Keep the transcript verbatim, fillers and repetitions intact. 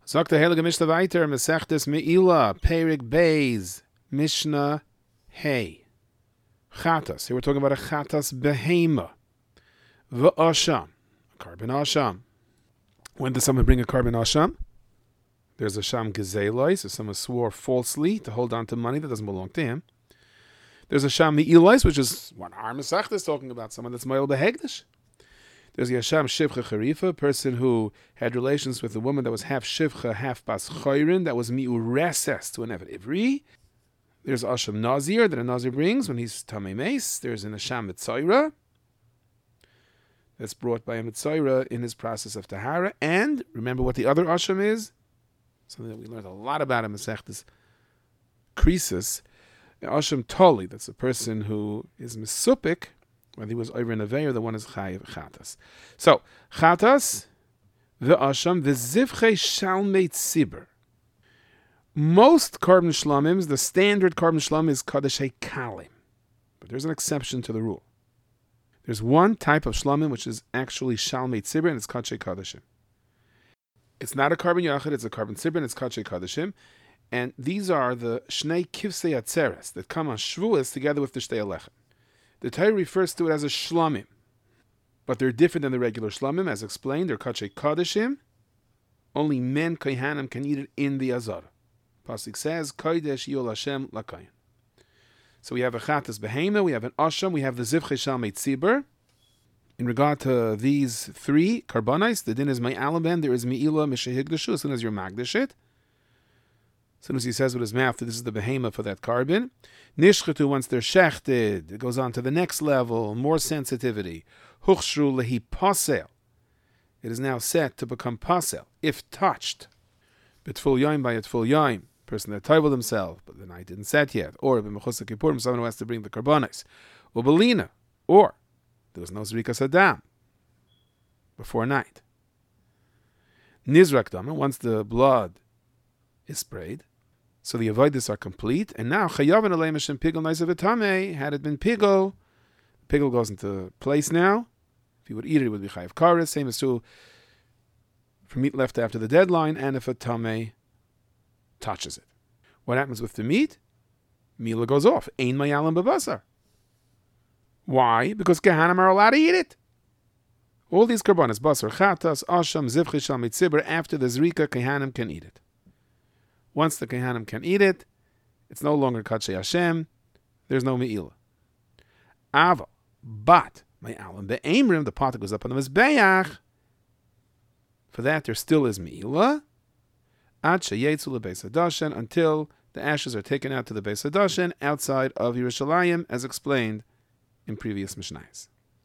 Sagt der Heilige Mishnah weiter, Mesechtes Meila, Perik Beis, Mishnah Hey. Chatas. Here we're talking about a chatas behema. V'asham. A carbon asham. When does someone bring a carbon asham? There's a sham gezelois, so someone swore falsely to hold on to money that doesn't belong to him. There's a sham me'ilois, which is what our Masechta is talking about, someone that's moil behegdish. There's a Yasham Shivcha Charifa, a person who had relations with a woman that was half Shivcha, half Bas Choyrin, that was Mi'ureses to an Evet Ivri. There's Asham Nazir that a Nazir brings when he's Tamei Meis. There's an Asham Mitzaira that's brought by a Mitzaira in his process of Tahara. And remember what the other Asham is? Something that we learned a lot about in Masechtas Krisis. Asham Toli, that's a person who is Mesupik, whether he was over in a veil, the one is chayiv chatas. So chatas the asham the zivchei shalmei tzibur. Most carbon shlamims, the standard carbon shlam is kadeshei kalim, but there's an exception to the rule. There's one type of shlamim which is actually shalmei tzibur, and it's kadeshei kadeshim. It's not a carbon yachid; it's a carbon tzibur, and it's kadeshei kadeshim. And these are the shnei kivsei atzeres that come on shvuas together with the shtei alechem. The Torah refers to it as a shlamim, but they're different than the regular shlamim, as explained. They're kachei kadeshim. Only men kohanim can eat it in the azara. Pasuk says, "Kodesh yol Hashem lakayin." So we have a chatas behema, we have an asham, we have the zivchei shalmei tzibur. In regard to these three karbanis, the din is my alaben. There is meila mishehigdashu. As soon as you're magdish it, as soon as he says with his mouth that this is the behema for that carbon. Nishchetu, once they're shechted, it goes on to the next level, more sensitivity. Huchshru lehi pasel. It is now set to become pasel, if touched. B'tful yaim by a tful yaim, person that titled himself, but the night didn't set yet. Or b'mechusa kippurim, someone who has to bring the karbanis. Ubelina, or there was no zrikas adam before night. Nizrak dama, once the blood is sprayed, so the avodas are complete, and now chayav and alei mishem pigel naisav. Had it been pigel, pigel goes into place now. If you would eat it, it would be chayav kares. Same as true for meat left after the deadline, and if a tamei touches it, what happens with the meat? Mila goes off. Ein mayalim babasar. Why? Because kehanim are allowed to eat it. All these karbanas, basar, chatas, asham, zivchei shalmei tzibur, after the zrika, kehanim can eat it. Once the Kehanim can eat it, it's no longer Kadshei Hashem. There's no Me'ila. Ava, but my alam be'emrim, the pot that goes up on the Mizbeach, for that there still is Me'ila. Ad sheyetzu lebeis hadashen, until the ashes are taken out to the Beis Hadashen outside of Yerushalayim, as explained in previous Mishnayos.